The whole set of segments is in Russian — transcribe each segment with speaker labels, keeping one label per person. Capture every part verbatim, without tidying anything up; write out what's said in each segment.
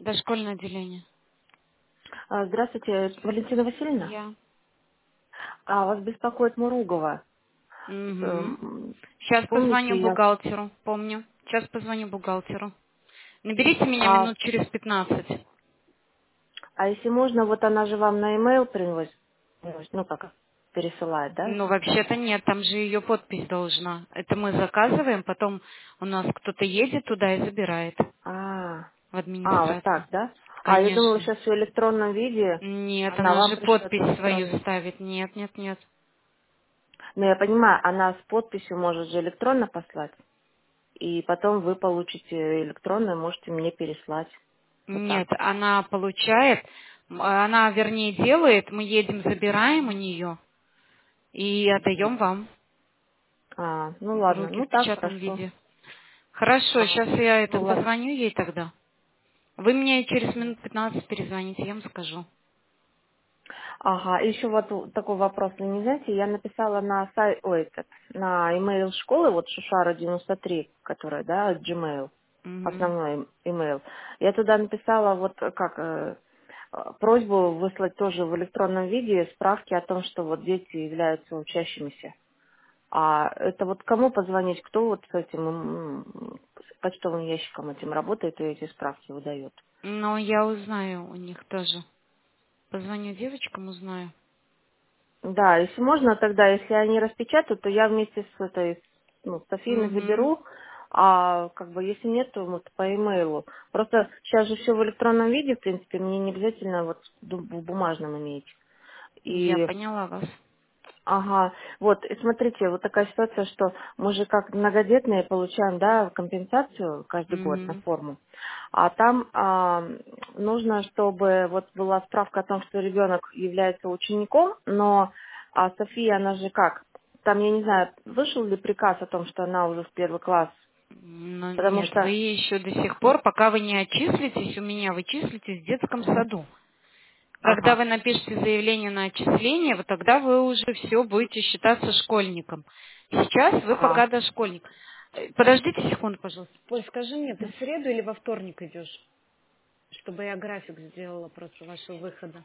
Speaker 1: Дошкольное отделение.
Speaker 2: А, Здравствуйте, Валентина Васильевна.
Speaker 1: Я.
Speaker 2: А вас беспокоит Муругова.
Speaker 1: Угу.
Speaker 2: Эм,
Speaker 1: Сейчас позвоню
Speaker 2: Помните, я...
Speaker 1: бухгалтеру, помню. Сейчас позвоню бухгалтеру. Наберите меня
Speaker 2: А,
Speaker 1: минут через пятнадцать.
Speaker 2: а если можно, вот она же вам на e-mail приносит, приносит, ну как, пересылает, да?
Speaker 1: Ну, вообще-то нет, там же ее подпись должна. Это мы заказываем, потом у нас кто-то едет туда и забирает
Speaker 2: А,
Speaker 1: в
Speaker 2: а, вот
Speaker 1: администрацию.
Speaker 2: так, да? А, я думала,
Speaker 1: Конечно.
Speaker 2: сейчас в электронном виде
Speaker 1: Нет,
Speaker 2: она
Speaker 1: она
Speaker 2: вам
Speaker 1: же
Speaker 2: пришлет в
Speaker 1: подпись свою
Speaker 2: электронном.
Speaker 1: ставит. Нет, нет, нет.
Speaker 2: Но я понимаю, она с подписью может же электронно послать, и потом вы получите электронно, можете мне переслать. Вот
Speaker 1: Нет,
Speaker 2: так.
Speaker 1: она получает, м, она, вернее, делает, мы едем, забираем у нее и отдаем вам
Speaker 2: А, ну
Speaker 1: в
Speaker 2: ладно,
Speaker 1: руки
Speaker 2: ну
Speaker 1: в
Speaker 2: так,
Speaker 1: печатном
Speaker 2: хорошо.
Speaker 1: виде. Хорошо,
Speaker 2: А,
Speaker 1: сейчас я это
Speaker 2: ну ладно.
Speaker 1: позвоню ей тогда. Вы мне через минут пятнадцать перезвоните, я вам скажу.
Speaker 2: Ага, и еще вот у- такой вопрос, вы не знаете, я написала на сайт, ой, этот, на email школы, вот Шушара девяносто три, которая, да, Gmail,
Speaker 1: Мгм.
Speaker 2: основной им- email. Я туда написала вот э, как э, э, просьбу выслать тоже в электронном виде справки о том, что вот дети являются учащимися. А это вот кому позвонить, кто вот с этим м, с почтовым ящиком этим работает и эти справки выдает?
Speaker 1: Но я узнаю у них тоже. Позвоню девочкам, узнаю.
Speaker 2: Да, если можно, тогда, если они распечатают, то я вместе с этой, ну, с Софией
Speaker 1: Угу.
Speaker 2: заберу, а как бы если нет, то вот по имейлу. Просто сейчас же все в электронном виде, в принципе, мне не обязательно вот ду- в бумажном иметь.
Speaker 1: Я
Speaker 2: И
Speaker 1: поняла вас.
Speaker 2: ага, вот, и смотрите, вот такая ситуация, что мы же как многодетные получаем, да, компенсацию каждый год на
Speaker 1: Угу.
Speaker 2: форму, а там а, нужно, чтобы вот была справка о том, что ребенок является учеником, но а София, она же как, там, я не знаю, вышел ли приказ о том, что она уже в первый класс,
Speaker 1: Но
Speaker 2: потому
Speaker 1: нет, вы
Speaker 2: что,
Speaker 1: еще до сих пор, пока вы не отчислитесь у меня, вы числитесь в детском саду. Когда
Speaker 2: ага,
Speaker 1: вы напишете заявление на отчисление, вот тогда вы уже все будете считаться школьником. Сейчас вы
Speaker 2: а,
Speaker 1: пока дошкольник. Э, Подождите секунду, пожалуйста. Поль, скажи мне, ты в среду или во вторник идешь? Чтобы я график сделала просто вашего выхода.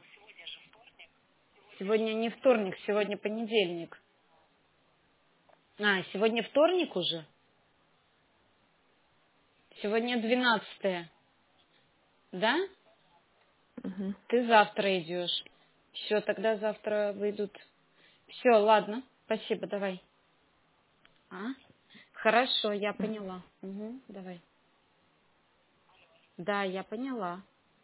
Speaker 1: Сегодня не вторник, сегодня понедельник. А, сегодня вторник уже? Сегодня двенадцатое, да?
Speaker 2: мгм.
Speaker 1: Ты завтра идешь. Все, тогда завтра выйдут. Все, ладно. Спасибо, давай. А? Хорошо, я поняла. Угу, давай. Да, я поняла.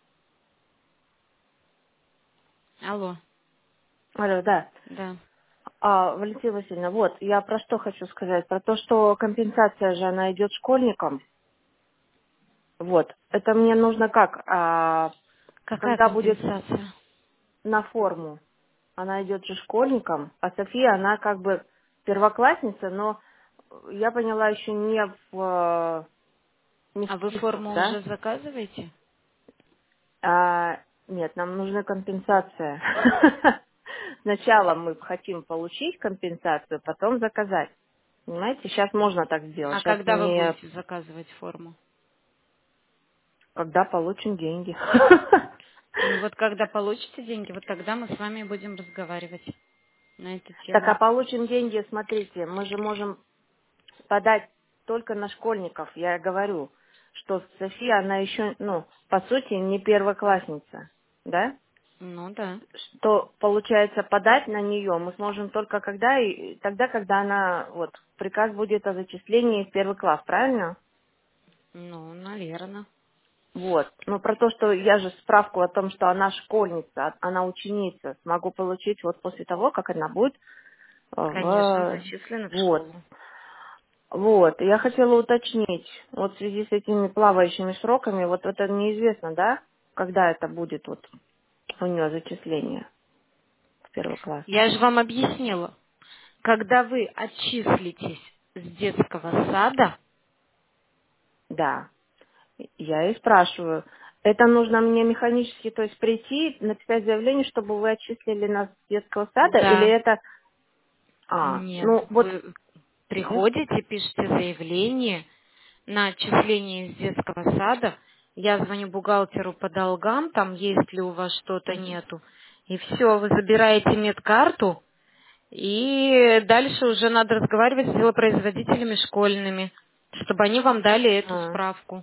Speaker 1: Алло,
Speaker 2: Алло, да.
Speaker 1: да.
Speaker 2: А, Валентина Васильевна, вот, я про что хочу сказать. Про то, что компенсация же, она идет школьникам. Вот. Это мне нужно как? А,
Speaker 1: Какая
Speaker 2: когда будет
Speaker 1: компенсация?
Speaker 2: на форму, она идет же школьникам, а София, она как бы первоклассница, но я поняла, еще не в, не в
Speaker 1: А вы
Speaker 2: списках,
Speaker 1: форму
Speaker 2: да?
Speaker 1: уже заказываете?
Speaker 2: А, нет, нам нужна компенсация. Сначала мы хотим получить компенсацию, потом заказать. Понимаете, сейчас можно так сделать.
Speaker 1: А
Speaker 2: Сейчас
Speaker 1: когда вы
Speaker 2: не
Speaker 1: будете заказывать форму?
Speaker 2: когда получим деньги.
Speaker 1: Ну вот когда получите деньги, вот тогда мы с вами будем разговаривать на эту
Speaker 2: Так, а
Speaker 1: тему.
Speaker 2: получим деньги, смотрите, мы же можем подать только на школьников. Я говорю, что София, она еще, ну, по сути, не первоклассница, да?
Speaker 1: Ну да.
Speaker 2: Что получается подать на нее мы сможем только когда и тогда, когда она вот приказ будет о зачислении в первый класс, правильно?
Speaker 1: Ну, наверное.
Speaker 2: Вот. Но про то, что я же справку о том, что она школьница, она ученица, смогу получить вот после того, как она будет э,
Speaker 1: Конечно,
Speaker 2: в
Speaker 1: зачислены в
Speaker 2: вот.
Speaker 1: школу.
Speaker 2: Вот, я хотела уточнить, вот в связи с этими плавающими сроками, вот это неизвестно, да, когда это будет вот у нее зачисление в первый класс.
Speaker 1: Я же вам объяснила. Когда вы отчислитесь с детского сада,
Speaker 2: Да, я и спрашиваю, это нужно мне механически, то есть прийти, написать заявление, чтобы вы отчислили нас с детского сада, или
Speaker 1: да,
Speaker 2: это, а,
Speaker 1: нет,
Speaker 2: ну вот,
Speaker 1: вы
Speaker 2: мгм,
Speaker 1: приходите, пишете заявление на отчисление из детского сада, я звоню бухгалтеру по долгам, там есть ли у вас что-то,
Speaker 2: Мгм.
Speaker 1: нету. И все, вы забираете медкарту, и дальше уже надо разговаривать с делопроизводителями школьными, чтобы они вам дали эту
Speaker 2: А,
Speaker 1: справку.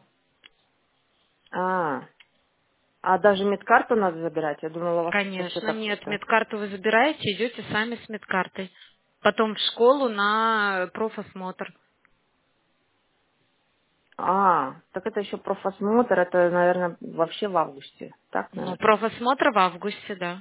Speaker 2: а, а даже медкарту надо забирать? Я думала, у вас это все
Speaker 1: Конечно,
Speaker 2: так
Speaker 1: нет,
Speaker 2: просто.
Speaker 1: медкарту вы забираете, идете сами с медкартой. Потом в школу на профосмотр.
Speaker 2: А, так это еще профосмотр, это, наверное, вообще в августе. Так,
Speaker 1: Ну,
Speaker 2: наверное.
Speaker 1: профосмотр в августе, да.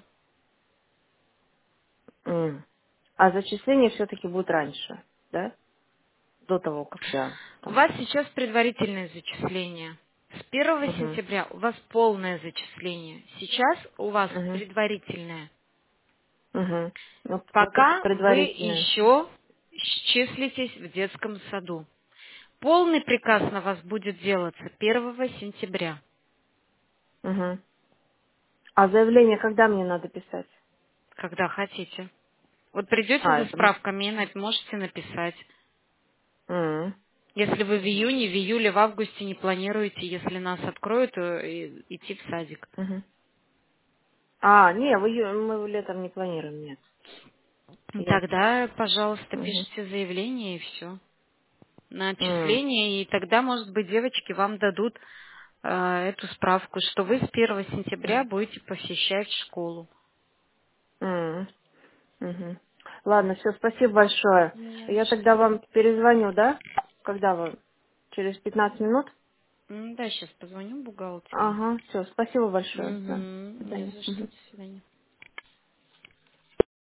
Speaker 2: М. А зачисление все-таки будет раньше, да? До того, как я
Speaker 1: У
Speaker 2: там.
Speaker 1: вас сейчас предварительное зачисление. С первого
Speaker 2: Угу.
Speaker 1: сентября у вас полное зачисление. Сейчас у вас
Speaker 2: Угу.
Speaker 1: предварительное.
Speaker 2: Угу. Вот, вот это
Speaker 1: Пока вы
Speaker 2: предварительное.
Speaker 1: еще числитесь в детском саду. Полный приказ на вас будет делаться первого сентября,
Speaker 2: Угу. А заявление когда мне надо писать?
Speaker 1: когда хотите. Вот придете
Speaker 2: А,
Speaker 1: за
Speaker 2: это... м-
Speaker 1: справками и на- можете написать.
Speaker 2: м.
Speaker 1: Если вы в июне, в июле, в августе не планируете, если нас откроют, то и- идти в садик.
Speaker 2: Мгм. А, не, в ию- мы летом не планируем, нет. Ясно.
Speaker 1: Тогда, пожалуйста,
Speaker 2: Угу.
Speaker 1: пишите заявление и все. На
Speaker 2: М.
Speaker 1: отчисление, и тогда, может быть, девочки вам дадут э, эту справку, что вы с первого сентября
Speaker 2: М.
Speaker 1: будете посещать школу.
Speaker 2: М. Мгм. Ладно, все, спасибо большое.
Speaker 1: Не за
Speaker 2: Я
Speaker 1: что.
Speaker 2: тогда вам перезвоню, да? Когда вы? Через пятнадцать минут?
Speaker 1: М, Да, сейчас позвоню бухгалтеру.
Speaker 2: Ага, все, спасибо большое. Да. До
Speaker 1: Угу, не
Speaker 2: свидания.
Speaker 1: за что,
Speaker 2: Мгм.
Speaker 1: до свидания.